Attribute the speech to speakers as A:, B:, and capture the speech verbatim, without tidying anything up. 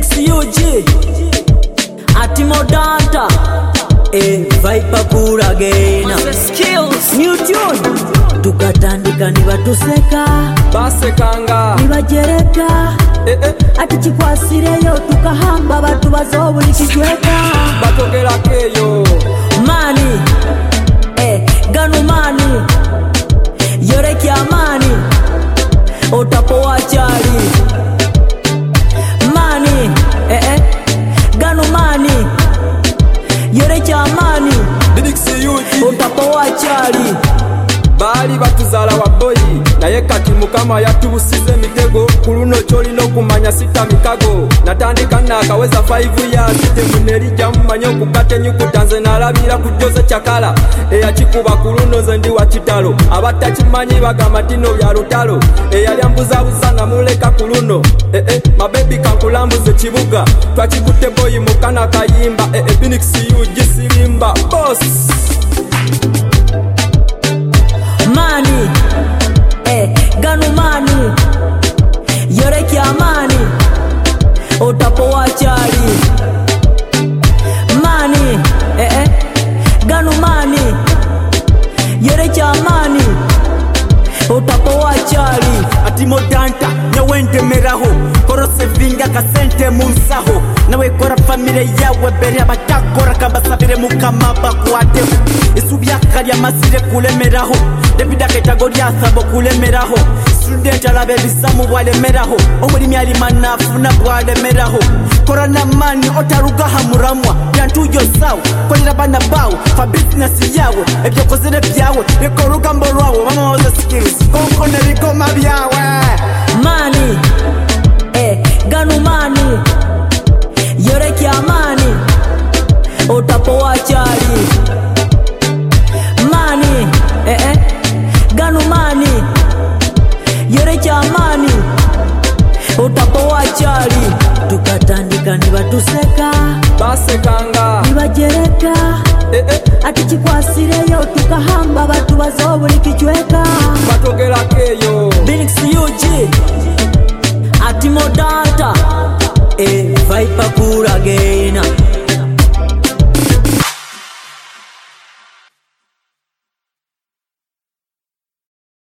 A: Phoenix U G Atimodanta eh Viper cool again skills new tune tukatandika nibatuseka
B: basekanga
A: nibajereka
B: eh eh
A: ati chikwasireyo tukahamba batu bazobuli kijweka
B: batogera keyo
A: mani eh ganu mani yoreki amani utapoa chali mani eh eh ganu mani yoreki amani
B: Didiksi yuji
A: utapoa chali
B: bali batuzala wa boy naye kati mukama yatubusize mitego kuluno choli no kumanya sita mikago natandika nakaweza five years temuneri jamumanyo kukate nyukutanze nalabira kujoza chakala eya chikuba kuluno zendi wa kitalo abatachimanyi bagamba tino bya lutalo eya lyambuza buzana muleka kuluno eh eh mabebi kankulambuze chibuga twachikute boy mukana kayimba eh eh Phoenix U G sirimba boss
A: mani eh ganu mani yoreki amani utapoa chali mani eh eh ganu mani yoreki amani utapoa chali
C: Atimodanta nyawende meraho korose vinga kasente munsaho nawe kora family yawe bere abatakora kabasabire mukama bakwate isubya kalya masire kulemeraho debida category asabo kulemeraho student alabe bisamu bwale meraho omulimi ali manafu na bwale meraho kora na mani otaruga hamuramwa yantujo sawo kolera bana bawo fa business yawe ebyo kozere byawe bikoruga mborwawo mama waza skills konko neriko mabyawe
A: mani eh ganu mani yoreki amani utapoa chali mani eh eh ganu mani yoreki amani utapoa chali tukatandika nibatuseka
B: basekanga
A: nibajereka
B: eh eh
A: ati chikwasireyo tukahamba batu bazobuli kijweka
B: batogera keyo
A: Phoenix U G Atimodanta eh Viper cool again